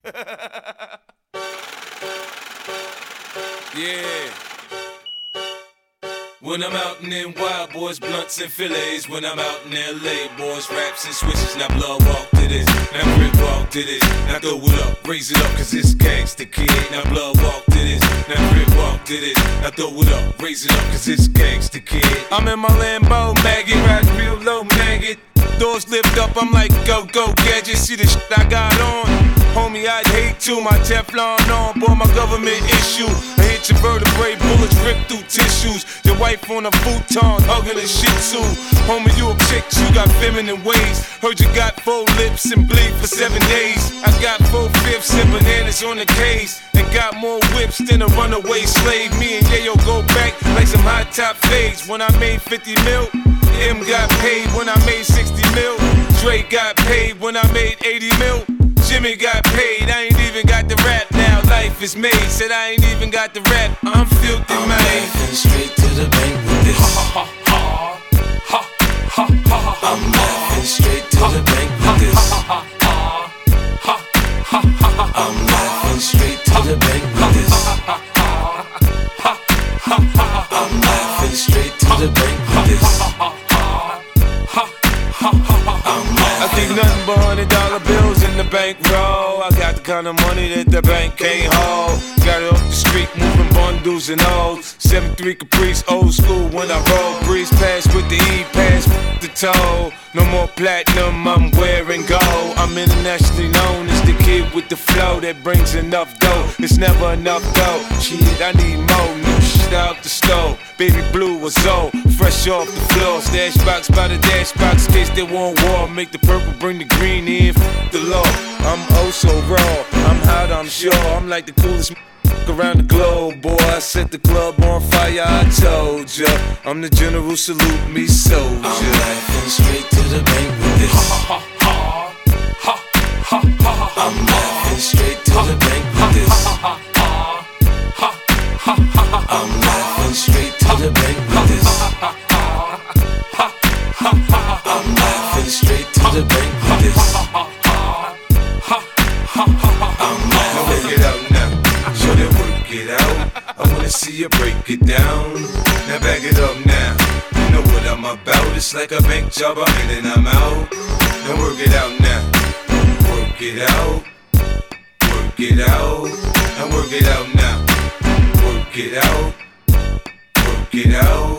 Yeah. When I'm out in them wild boys, blunts and fillets. When I'm out in LA, boys, raps and switches. Now blood walk to this, now grip walk to this. Now throw it up, raise it up, cause it's gangsta kid. Now blood walk to this, now grip walk to this. Now throw it up, raise it up, cause it's gangsta kid. I'm in my Lambo, maggot, ride real low, maggot. Doors lift up, I'm like, go, gadget. See the shit I got on? Homie, I'd hate to. My Teflon on, boy, my government issue. I hit your vertebrae, bullets rip through tissues. Your wife on a futon, hugging a shih tzu. Homie, you a chick, you got feminine ways. Heard you got 4 lips and bleed for 7 days. I got 4/5 and bananas on the case. And got more whips than a runaway slave. Me and Yayo go back like some high top fades. When I made 50 mil, M got paid when I made 60 mil. Dre got paid when I made 80 mil. Jimmy got paid, I ain't even got the rap now. Life is made, said I ain't even got the rap. I'm filthy, I'm man. laughing straight to the bank with this. I'm laughing straight to the bank with this. I'm laughing straight to the bank with this. I'm laughing straight to the bank with this. I think nothing but $100 bills in the bankroll. I got the kind of money that the bank can't hold. Got it off the street, moving bundles and O's. 7-3 Caprice, old school when I roll. Breeze pass with the E-pass, the toe. No more platinum, I'm wearing gold. I'm internationally known as the kid with the flow that brings enough dough. It's never enough dough. Shit, I need more new shit out the stove. Baby blue was old, fresh off the floor. Stash box by the dash box, case they want war. Make the purple, bring the green in, the law. I'm oh so raw, I'm hot, I'm sure. I'm like the coolest around the globe, boy. I set the club on fire, I told ya. I'm the general, salute me, soldier. I'm laughing straight to the bank with this. I'm laughing straight to the bank with this. I'm laughing straight to the bank with this. I'm laughing straight to the bank with this. I'm Now work it out now, show them work it out. I wanna see you break it down. Now back it up now. You know what I'm about. It's like a bank job, I'm in and I'm out. Now work it out now. Work it out. Work it out. Now work it out now. Work it out. Work it out.